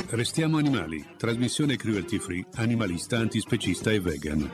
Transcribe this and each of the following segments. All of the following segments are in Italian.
Restiamo animali, trasmissione cruelty free, animalista, antispecista e vegan.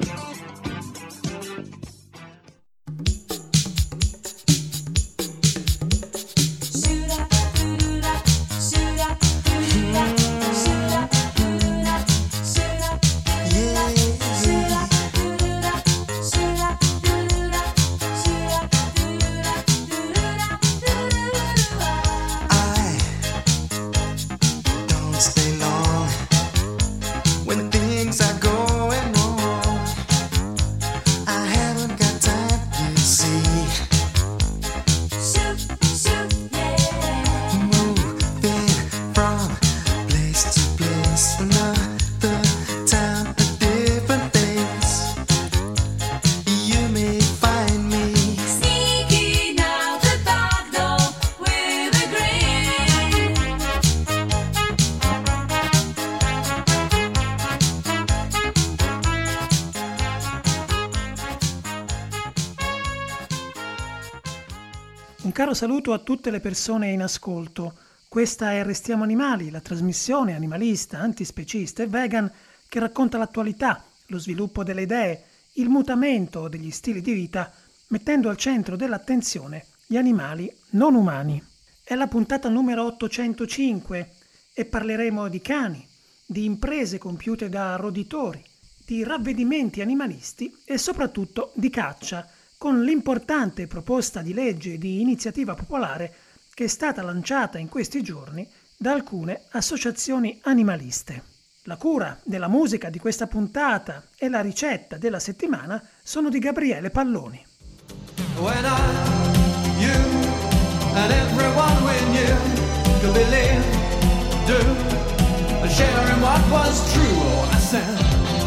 Un caro saluto a tutte le persone in ascolto. Questa è Restiamo Animali, la trasmissione animalista, antispecista e vegan che racconta l'attualità, lo sviluppo delle idee, il mutamento degli stili di vita, mettendo al centro dell'attenzione gli animali non umani. È la puntata numero 805 e parleremo di cani, di imprese compiute da roditori, di ravvedimenti animalisti e soprattutto di caccia, con l'importante proposta di legge di iniziativa popolare che è stata lanciata in questi giorni da alcune associazioni animaliste. La cura della musica di questa puntata e la ricetta della settimana sono di Gabriele Palloni. When I, you, and everyone we knew could believe, do, sharing what was true, I said.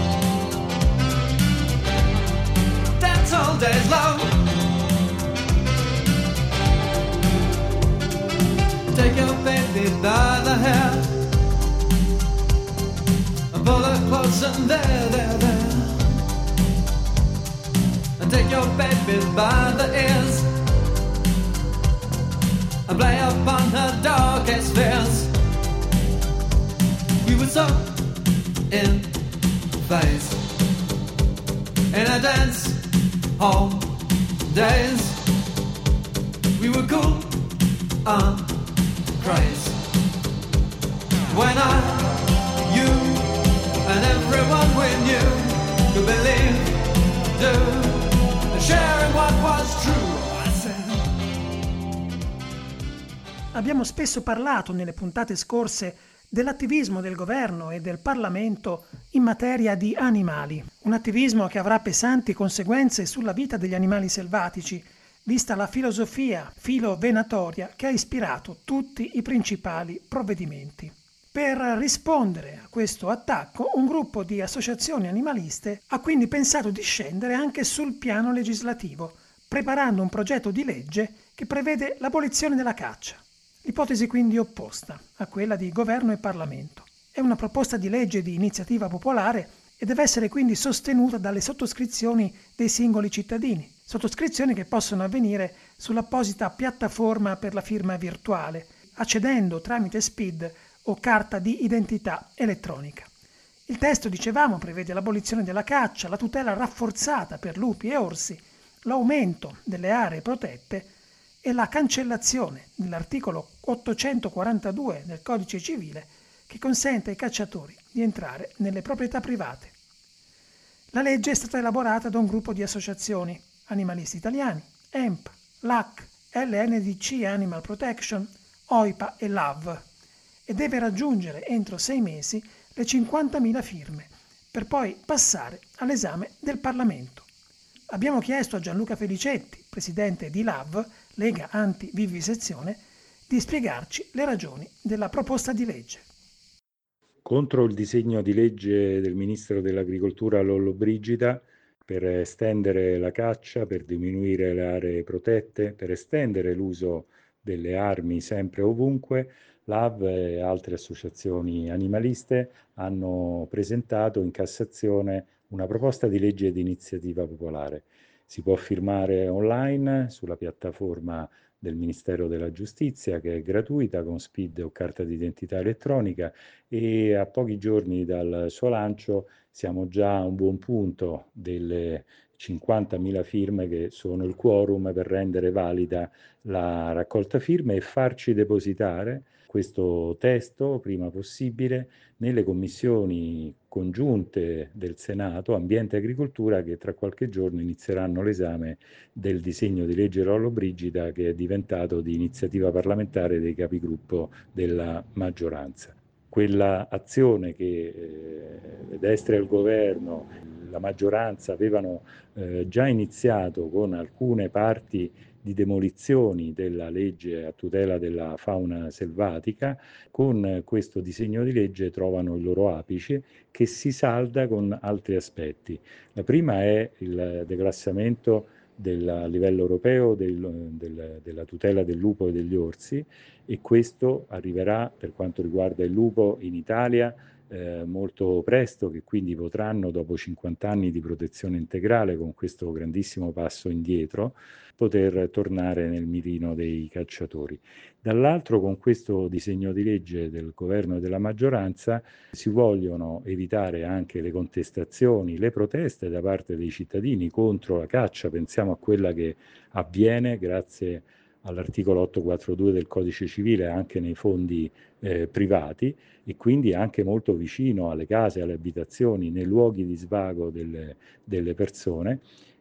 All days long. Take your baby by the hair and pull her close and there. And take your baby by the ears and play upon her darkest fears. We were so in phase in a dance home days. We were cool and crazy. When I, you, and everyone we knew could believe, do, and sharing what was true, I said. Abbiamo spesso parlato nelle puntate scorse dell'attivismo del governo e del Parlamento in materia di animali. Un attivismo che avrà pesanti conseguenze sulla vita degli animali selvatici, vista la filosofia filo-venatoria che ha ispirato tutti i principali provvedimenti. Per rispondere a questo attacco, un gruppo di associazioni animaliste ha quindi pensato di scendere anche sul piano legislativo, preparando un progetto di legge che prevede l'abolizione della caccia. L'ipotesi quindi opposta a quella di governo e Parlamento. È una proposta di legge di iniziativa popolare e deve essere quindi sostenuta dalle sottoscrizioni dei singoli cittadini, sottoscrizioni che possono avvenire sull'apposita piattaforma per la firma virtuale, accedendo tramite SPID o carta di identità elettronica. Il testo, dicevamo, prevede l'abolizione della caccia, la tutela rafforzata per lupi e orsi, l'aumento delle aree protette e la cancellazione dell'articolo 842 del Codice Civile che consente ai cacciatori di entrare nelle proprietà private. La legge è stata elaborata da un gruppo di associazioni, Animalisti Italiani, EMP, LAC, LNDC Animal Protection, OIPA e LAV e deve raggiungere entro 6 mesi le 50.000 firme per poi passare all'esame del Parlamento. Abbiamo chiesto a Gianluca Felicetti, presidente di LAV, Lega Anti-Vivisezione, di spiegarci le ragioni della proposta di legge. Contro il disegno di legge del Ministro dell'Agricoltura Lollobrigida per estendere la caccia, per diminuire le aree protette, per estendere l'uso delle armi sempre ovunque, l'AV e altre associazioni animaliste hanno presentato in Cassazione una proposta di legge di iniziativa popolare. Si può firmare online sulla piattaforma del Ministero della Giustizia, che è gratuita con SPID o carta d'identità elettronica, e a pochi giorni dal suo lancio siamo già a un buon punto delle 50.000 firme che sono il quorum per rendere valida la raccolta firme e farci depositare questo testo prima possibile nelle commissioni congiunte del Senato, Ambiente e Agricoltura, che tra qualche giorno inizieranno l'esame del disegno di legge Lollobrigida, che è diventato di iniziativa parlamentare dei capigruppo della maggioranza. Quella azione che le destre al governo, la maggioranza avevano già iniziato con alcune parti di demolizioni della legge a tutela della fauna selvatica, con questo disegno di legge trovano il loro apice, che si salda con altri aspetti. La prima è il declassamento a livello europeo della tutela del lupo e degli orsi, e questo arriverà per quanto riguarda il lupo in Italia molto presto, che quindi potranno, dopo 50 anni di protezione integrale, con questo grandissimo passo indietro, poter tornare nel mirino dei cacciatori. Dall'altro, con questo disegno di legge del governo e della maggioranza si vogliono evitare anche le contestazioni, le proteste da parte dei cittadini contro la caccia. Pensiamo a quella che avviene grazie all'articolo 842 del Codice Civile anche nei fondi privati, e quindi anche molto vicino alle case, alle abitazioni, nei luoghi di svago delle persone.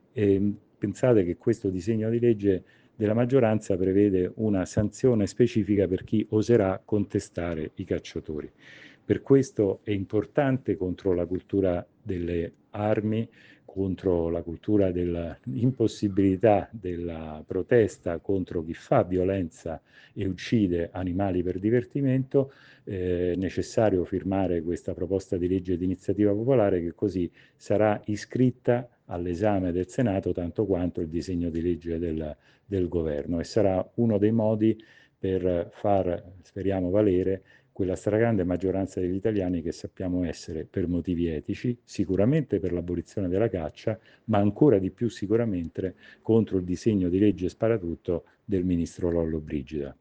Pensate che questo disegno di legge della maggioranza prevede una sanzione specifica per chi oserà contestare i cacciatori. Per questo è importante, contro la cultura delle armi, contro la cultura dell'impossibilità della protesta contro chi fa violenza e uccide animali per divertimento, necessario firmare questa proposta di legge di iniziativa popolare, che così sarà iscritta all'esame del Senato tanto quanto il disegno di legge del governo, e sarà uno dei modi per far, speriamo, valere quella stragrande maggioranza degli italiani che sappiamo essere, per motivi etici, sicuramente per l'abolizione della caccia, ma ancora di più sicuramente contro il disegno di legge sparatutto del ministro Lollobrigida.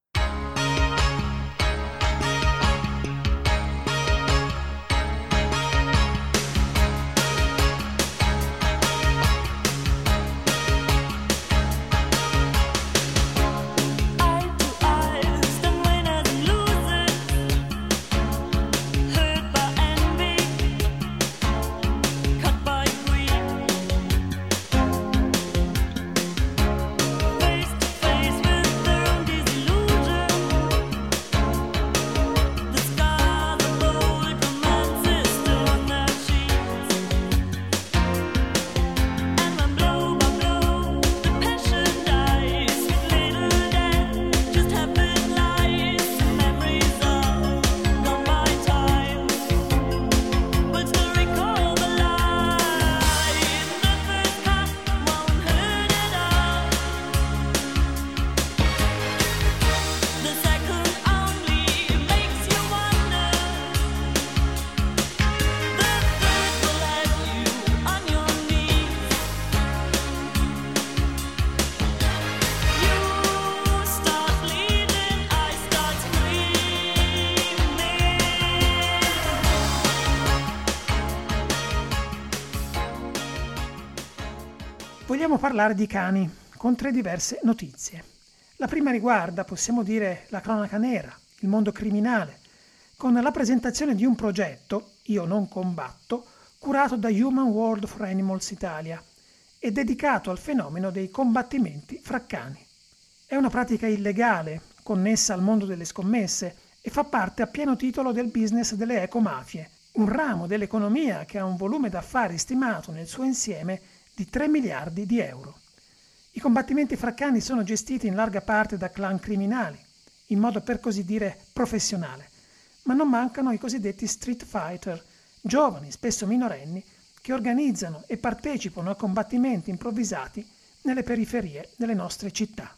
Vogliamo parlare di cani con 3 diverse notizie. La prima riguarda, possiamo dire, la cronaca nera, il mondo criminale, con la presentazione di un progetto, Io non combatto, curato da Human World for Animals Italia e dedicato al fenomeno dei combattimenti fra cani. È una pratica illegale, connessa al mondo delle scommesse, e fa parte a pieno titolo del business delle ecomafie, un ramo dell'economia che ha un volume d'affari stimato nel suo insieme di 3 miliardi di euro. I combattimenti fra cani sono gestiti in larga parte da clan criminali, in modo per così dire professionale, ma non mancano i cosiddetti street fighter, giovani, spesso minorenni, che organizzano e partecipano a combattimenti improvvisati nelle periferie delle nostre città.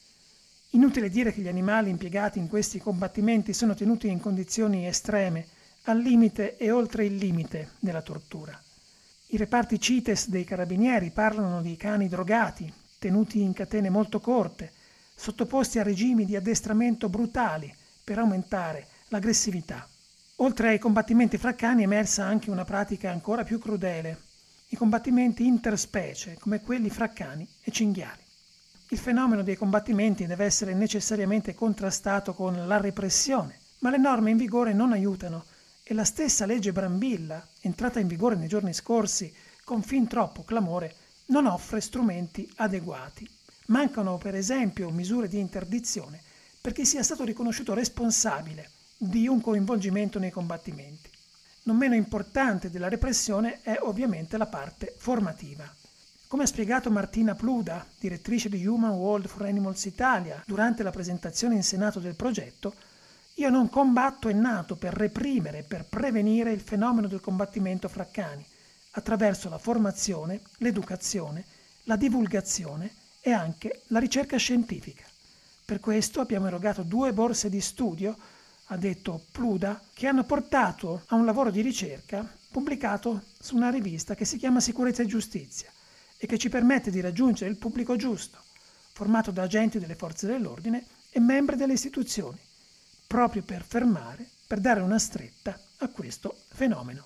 Inutile dire che gli animali impiegati in questi combattimenti sono tenuti in condizioni estreme, al limite e oltre il limite della tortura. I reparti CITES dei carabinieri parlano di cani drogati, tenuti in catene molto corte, sottoposti a regimi di addestramento brutali per aumentare l'aggressività. Oltre ai combattimenti fra cani è emersa anche una pratica ancora più crudele, i combattimenti interspecie, come quelli fra cani e cinghiali. Il fenomeno dei combattimenti deve essere necessariamente contrastato con la repressione, ma le norme in vigore non aiutano e la stessa legge Brambilla, entrata in vigore nei giorni scorsi con fin troppo clamore, non offre strumenti adeguati. Mancano per esempio misure di interdizione per chi sia stato riconosciuto responsabile di un coinvolgimento nei combattimenti. Non meno importante della repressione è ovviamente la parte formativa. Come ha spiegato Martina Pluda, direttrice di Human World for Animals Italia, durante la presentazione in Senato del progetto, io non combatto è nato per reprimere e per prevenire il fenomeno del combattimento fra cani, attraverso la formazione, l'educazione, la divulgazione e anche la ricerca scientifica. Per questo abbiamo erogato 2 borse di studio, ha detto Pluda, che hanno portato a un lavoro di ricerca pubblicato su una rivista che si chiama Sicurezza e Giustizia e che ci permette di raggiungere il pubblico giusto, formato da agenti delle forze dell'ordine e membri delle istituzioni, proprio per fermare, per dare una stretta a questo fenomeno.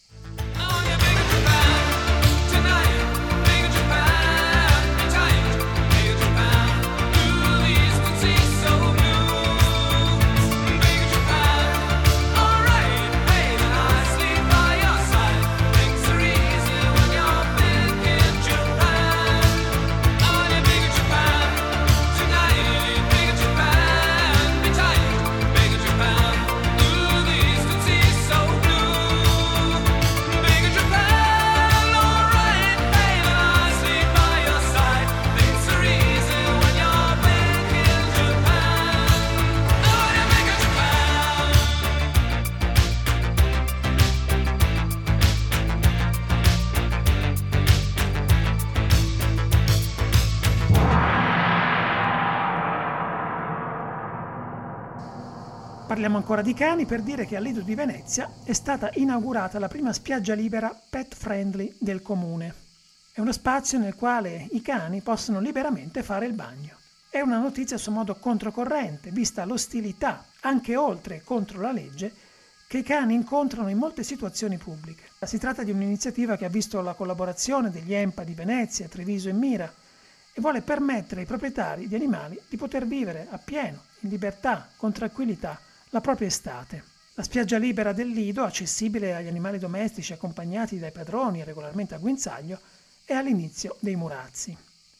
Parliamo ancora di cani per dire che a Lido di Venezia è stata inaugurata la prima spiaggia libera pet friendly del comune. È uno spazio nel quale i cani possono liberamente fare il bagno. È una notizia a suo modo controcorrente, vista l'ostilità, anche oltre contro la legge, che i cani incontrano in molte situazioni pubbliche. Si tratta di un'iniziativa che ha visto la collaborazione degli EMPA di Venezia, Treviso e Mira e vuole permettere ai proprietari di animali di poter vivere appieno, in libertà, con tranquillità, la propria estate. La spiaggia libera del Lido, accessibile agli animali domestici accompagnati dai padroni e regolarmente a guinzaglio, è all'inizio dei Murazzi.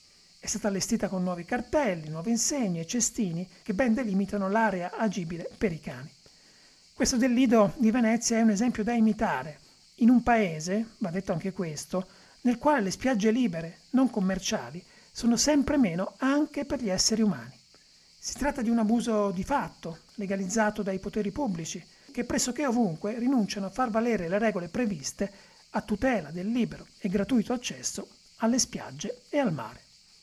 È stata allestita con nuovi cartelli, nuove insegne e cestini che ben delimitano l'area agibile per i cani. Questo del Lido di Venezia è un esempio da imitare, in un paese, va detto anche questo, nel quale le spiagge libere, non commerciali, sono sempre meno anche per gli esseri umani. Si tratta di un abuso di fatto, legalizzato dai poteri pubblici, che pressoché ovunque rinunciano a far valere le regole previste a tutela del libero e gratuito accesso alle spiagge e al mare.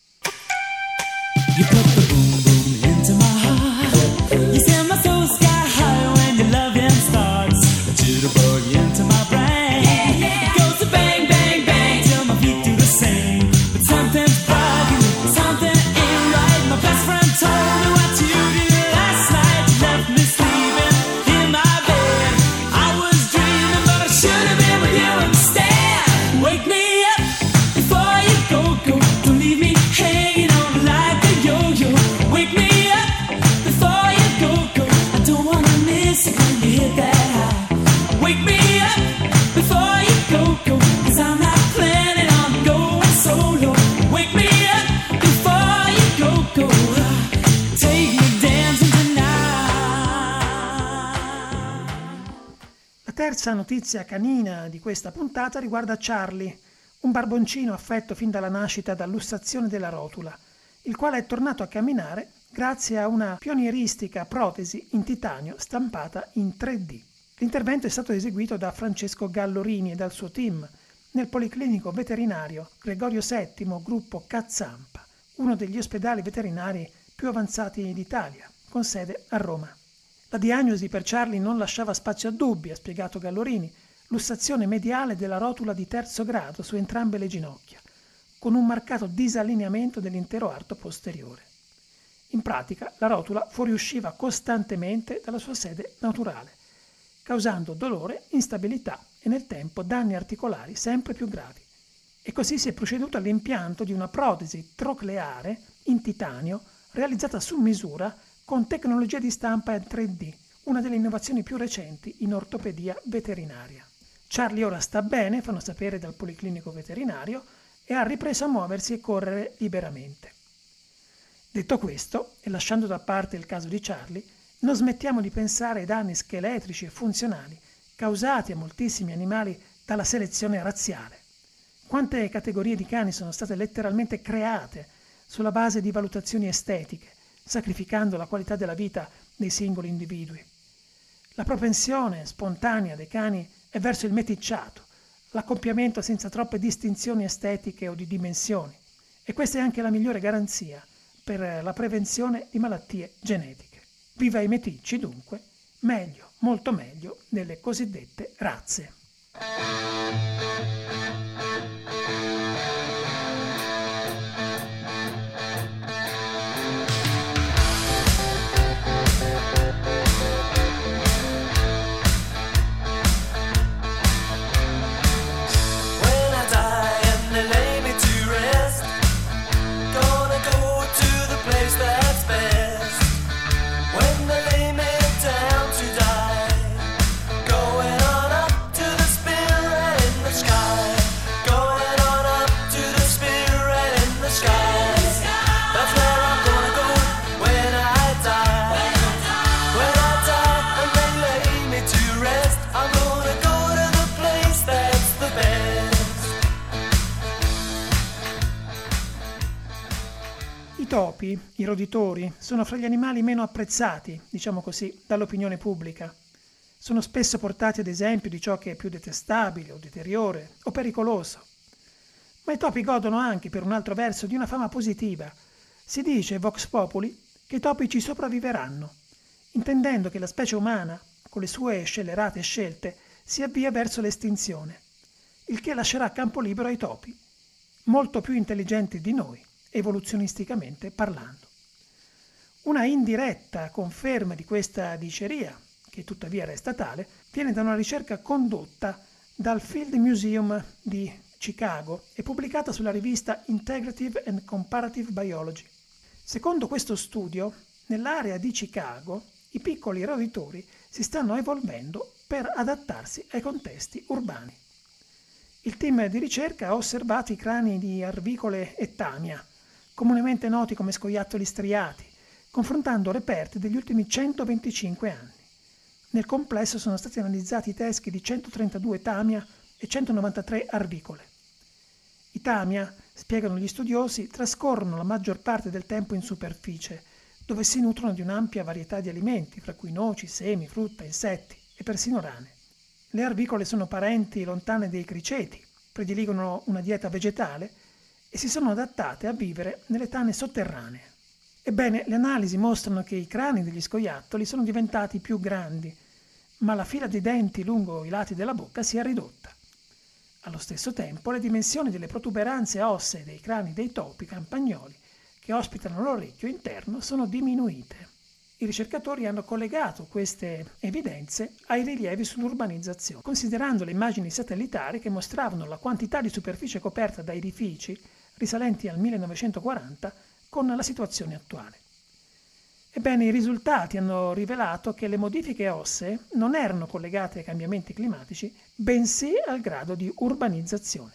You put the boom boom into my heart. You send my soul sky high when your loving starts. A jitterbug into my brain. It goes to bang bang bang till my feet do the same. But something's bugging, something ain't right. My best friend told me what you did last night. You left me sleeping in my bed. I was dreaming, but I should have been with you instead. Wake me up before you go. Don't leave me hanging on like a yo-yo. Wake me up before you go. I don't wanna miss it when you hit that high. Wake me up before you go. Cause I'm not planning on going solo. Wake me up before you go. Take me dancing tonight. La terza notizia canina di questa puntata riguarda Charlie, un barboncino affetto fin dalla nascita da lussazione della rotula, il quale è tornato a camminare grazie a una pionieristica protesi in titanio stampata in 3D. L'intervento è stato eseguito da Francesco Gallorini e dal suo team nel Policlinico Veterinario Gregorio VII, gruppo Cazzampa, uno degli ospedali veterinari più avanzati d'Italia, con sede a Roma. La diagnosi per Charlie non lasciava spazio a dubbi, ha spiegato Gallorini, lussazione mediale della rotula di 3° grado su entrambe le ginocchia, con un marcato disallineamento dell'intero arto posteriore. In pratica, la rotula fuoriusciva costantemente dalla sua sede naturale, causando dolore, instabilità e nel tempo danni articolari sempre più gravi. E così si è proceduto all'impianto di una protesi trocleare in titanio realizzata su misura con tecnologia di stampa in 3D, una delle innovazioni più recenti in ortopedia veterinaria. Charlie ora sta bene, fanno sapere dal policlinico veterinario, e ha ripreso a muoversi e correre liberamente. Detto questo, e lasciando da parte il caso di Charlie, non smettiamo di pensare ai danni scheletrici e funzionali causati a moltissimi animali dalla selezione razziale. Quante categorie di cani sono state letteralmente create sulla base di valutazioni estetiche, sacrificando la qualità della vita dei singoli individui. La propensione spontanea dei cani è verso il meticciato, l'accoppiamento senza troppe distinzioni estetiche o di dimensioni, e questa è anche la migliore garanzia per la prevenzione di malattie genetiche. Viva i meticci, dunque, meglio, molto meglio delle cosiddette razze. I topi, i roditori, sono fra gli animali meno apprezzati, diciamo così, dall'opinione pubblica. Sono spesso portati ad esempio di ciò che è più detestabile o deteriore o pericoloso. Ma i topi godono anche, per un altro verso, di una fama positiva. Si dice, vox populi, che i topi ci sopravviveranno, intendendo che la specie umana, con le sue scellerate scelte, si avvia verso l'estinzione, il che lascerà campo libero ai topi, molto più intelligenti di noi, evoluzionisticamente parlando. Una indiretta conferma di questa diceria, che tuttavia resta tale, viene da una ricerca condotta dal Field Museum di Chicago e pubblicata sulla rivista Integrative and Comparative Biology. Secondo questo studio, nell'area di Chicago i piccoli roditori si stanno evolvendo per adattarsi ai contesti urbani. Il team di ricerca ha osservato i crani di arvicole e tamia, comunemente noti come scoiattoli striati, confrontando reperti degli ultimi 125 anni. Nel complesso sono stati analizzati i teschi di 132 tamia e 193 arvicole. I tamia, spiegano gli studiosi, trascorrono la maggior parte del tempo in superficie, dove si nutrono di un'ampia varietà di alimenti, fra cui noci, semi, frutta, insetti e persino rane. Le arvicole sono parenti lontane dei criceti, prediligono una dieta vegetale e si sono adattate a vivere nelle tane sotterranee. Ebbene, le analisi mostrano che i crani degli scoiattoli sono diventati più grandi, ma la fila di denti lungo i lati della bocca si è ridotta. Allo stesso tempo, le dimensioni delle protuberanze ossee dei crani dei topi campagnoli che ospitano l'orecchio interno sono diminuite. I ricercatori hanno collegato queste evidenze ai rilievi sull'urbanizzazione, considerando le immagini satellitari che mostravano la quantità di superficie coperta da edifici risalenti al 1940 con la situazione attuale. Ebbene, i risultati hanno rivelato che le modifiche ossee non erano collegate ai cambiamenti climatici, bensì al grado di urbanizzazione.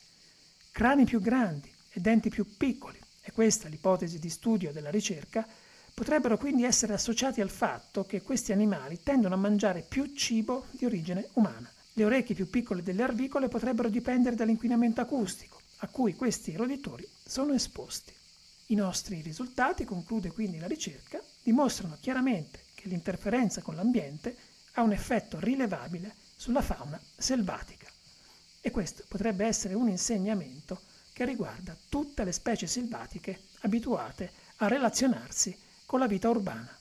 Crani più grandi e denti più piccoli, e questa è l'ipotesi di studio della ricerca, potrebbero quindi essere associati al fatto che questi animali tendono a mangiare più cibo di origine umana. Le orecchie più piccole delle arvicole potrebbero dipendere dall'inquinamento acustico, a cui questi roditori sono esposti. I nostri risultati, conclude quindi la ricerca, dimostrano chiaramente che l'interferenza con l'ambiente ha un effetto rilevabile sulla fauna selvatica. E questo potrebbe essere un insegnamento che riguarda tutte le specie selvatiche abituate a relazionarsi con la vita urbana.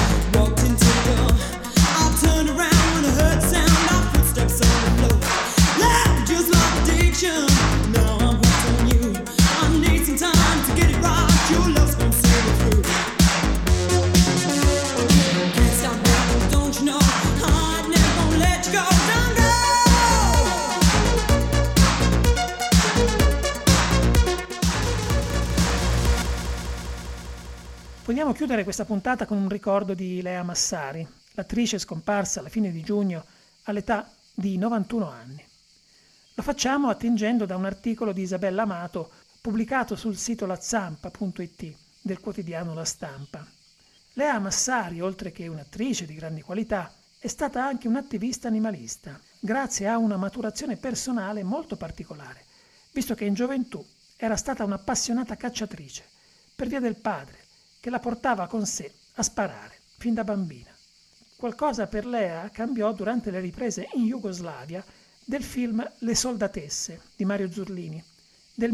Vogliamo chiudere questa puntata con un ricordo di Lea Massari, l'attrice scomparsa alla fine di giugno all'età di 91 anni. Lo facciamo attingendo da un articolo di Isabella Amato pubblicato sul sito lazampa.it del quotidiano La Stampa. Lea Massari, oltre che un'attrice di grandi qualità, è stata anche un'attivista animalista, grazie a una maturazione personale molto particolare, visto che in gioventù era stata un'appassionata cacciatrice, per via del padre, che la portava con sé a sparare, fin da bambina. Qualcosa per Lea cambiò durante le riprese in Jugoslavia del film Le soldatesse di Mario Zurlini del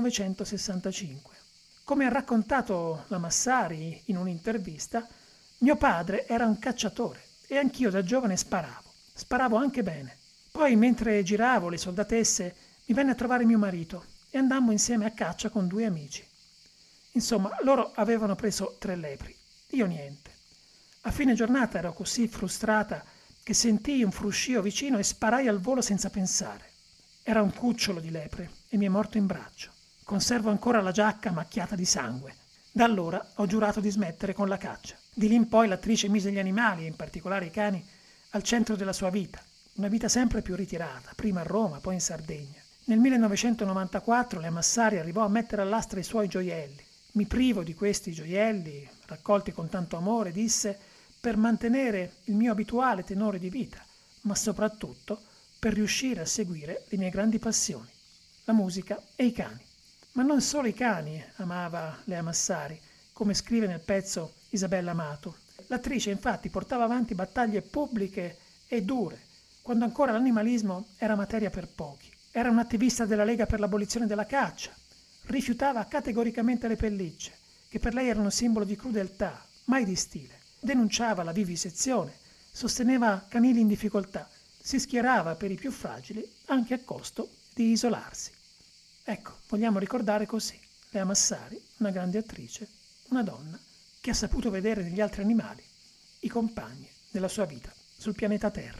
1965. Come ha raccontato la Massari in un'intervista, mio padre era un cacciatore e anch'io da giovane sparavo anche bene. Poi mentre giravo Le soldatesse mi venne a trovare mio marito e andammo insieme a caccia con 2 amici. Insomma, loro avevano preso 3 lepri, io niente. A fine giornata ero così frustrata che sentii un fruscio vicino e sparai al volo senza pensare. Era un cucciolo di lepre e mi è morto in braccio. Conservo ancora la giacca macchiata di sangue. Da allora ho giurato di smettere con la caccia. Di lì in poi l'attrice mise gli animali, e in particolare i cani, al centro della sua vita. Una vita sempre più ritirata, prima a Roma, poi in Sardegna. Nel 1994 Lea Massari arrivò a mettere all'asta i suoi gioielli. Mi privo di questi gioielli, raccolti con tanto amore, disse, per mantenere il mio abituale tenore di vita, ma soprattutto per riuscire a seguire le mie grandi passioni, la musica e i cani. Ma non solo i cani amava Lea Massari, come scrive nel pezzo Isabella Amato. L'attrice infatti portava avanti battaglie pubbliche e dure, quando ancora l'animalismo era materia per pochi. Era un'attivista della Lega per l'abolizione della caccia. Rifiutava categoricamente le pellicce, che per lei erano simbolo di crudeltà, mai di stile. Denunciava la vivisezione, sosteneva canili in difficoltà, si schierava per i più fragili anche a costo di isolarsi. Ecco, vogliamo ricordare così Lea Massari, una grande attrice, una donna che ha saputo vedere negli altri animali i compagni della sua vita sul pianeta Terra.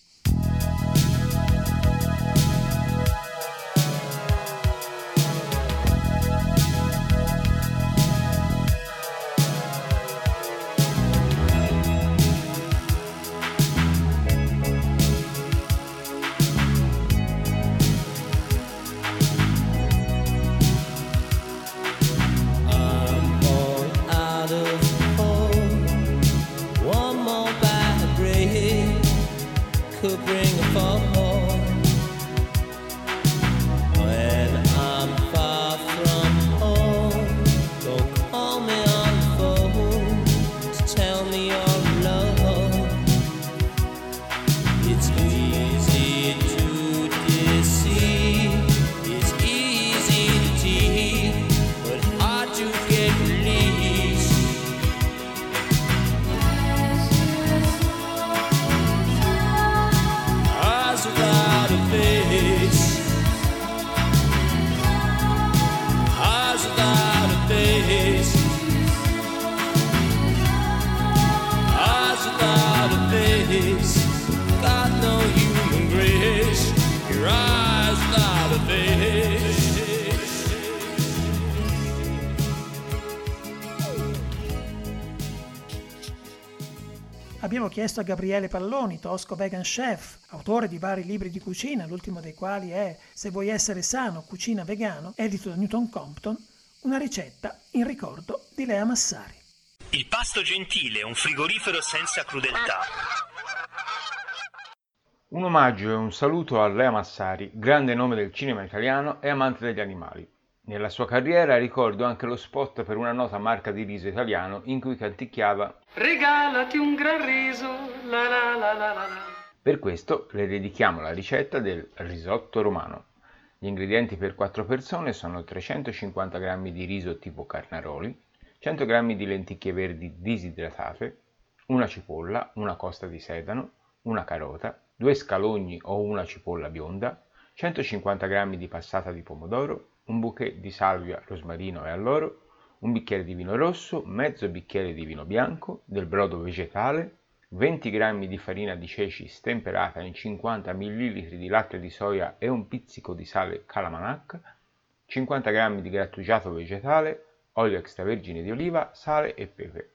Could bring a fall when I'm far from home. Don't call me on the phone to tell me your love. It's easy to deceive, it's easy to tease, but hard to get released. Without a face, eyes without a face, eyes without a face, got no human grace, your eyes without a face. Abbiamo chiesto a Gabriele Palloni, tosco vegan chef, autore di vari libri di cucina, l'ultimo dei quali è Se vuoi essere sano, cucina vegano, edito da Newton Compton, una ricetta in ricordo di Lea Massari. Il pasto gentile, un frigorifero senza crudeltà. Un omaggio e un saluto a Lea Massari, grande nome del cinema italiano e amante degli animali. Nella sua carriera ricordo anche lo spot per una nota marca di riso italiano in cui canticchiava "Regalati un gran riso, la la la la la". Per questo le dedichiamo la ricetta del risotto romano. Gli ingredienti per 4 persone sono 350 g di riso tipo Carnaroli, 100 g di lenticchie verdi disidratate, una cipolla, una costa di sedano, una carota, 2 scalogni o una cipolla bionda, 150 g di passata di pomodoro, un bouquet di salvia, rosmarino e alloro, un bicchiere di vino rosso, mezzo bicchiere di vino bianco, del brodo vegetale, 20 g di farina di ceci stemperata in 50 ml di latte di soia e un pizzico di sale Calamanak, 50 g di grattugiato vegetale, olio extravergine di oliva, sale e pepe.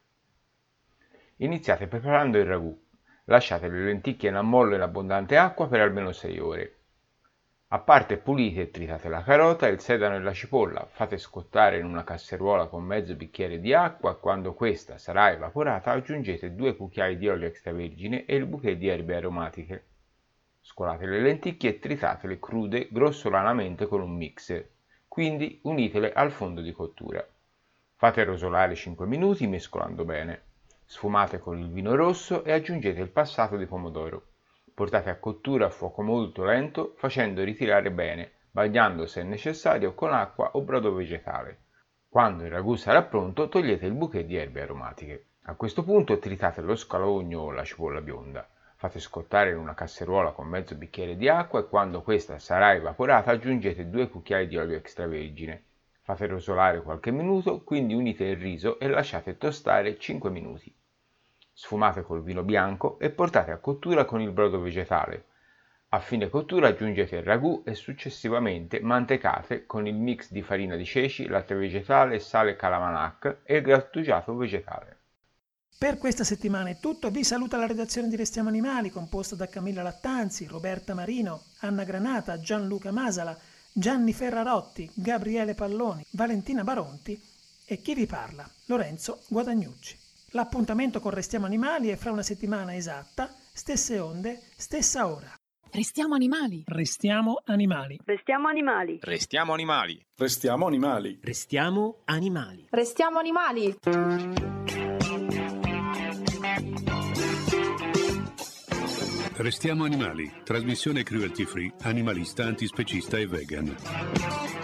Iniziate preparando il ragù. Lasciate le lenticchie in ammollo in abbondante acqua per almeno 6 ore. A parte pulite e tritate la carota, il sedano e la cipolla. Fate scottare in una casseruola con mezzo bicchiere di acqua e quando questa sarà evaporata aggiungete 2 cucchiai di olio extravergine e il bouquet di erbe aromatiche. Scolate le lenticchie e tritatele crude grossolanamente con un mixer, quindi unitele al fondo di cottura. Fate rosolare 5 minuti mescolando bene. Sfumate con il vino rosso e aggiungete il passato di pomodoro. Portate a cottura a fuoco molto lento facendo ritirare bene, bagnando se necessario con acqua o brodo vegetale. Quando il ragù sarà pronto togliete il bouquet di erbe aromatiche. A questo punto tritate lo scalogno o la cipolla bionda. Fate scottare in una casseruola con mezzo bicchiere di acqua e quando questa sarà evaporata aggiungete 2 cucchiai di olio extravergine. Fate rosolare qualche minuto, quindi unite il riso e lasciate tostare 5 minuti. Sfumate col vino bianco e portate a cottura con il brodo vegetale. A fine cottura aggiungete il ragù e successivamente mantecate con il mix di farina di ceci, latte vegetale, sale Calamanak e il grattugiato vegetale. Per questa settimana è tutto, vi saluta la redazione di Restiamo Animali, composta da Camilla Lattanzi, Roberta Marino, Anna Granata, Gianluca Masala, Gianni Ferrarotti, Gabriele Palloni, Valentina Baronti e chi vi parla, Lorenzo Guadagnucci. L'appuntamento con Restiamo Animali è fra una settimana esatta, stesse onde, stessa ora. Restiamo animali. Restiamo animali. Restiamo animali. Restiamo animali. Restiamo animali. Restiamo animali. Restiamo animali. Restiamo animali, trasmissione cruelty free, animalista, antispecista e vegan.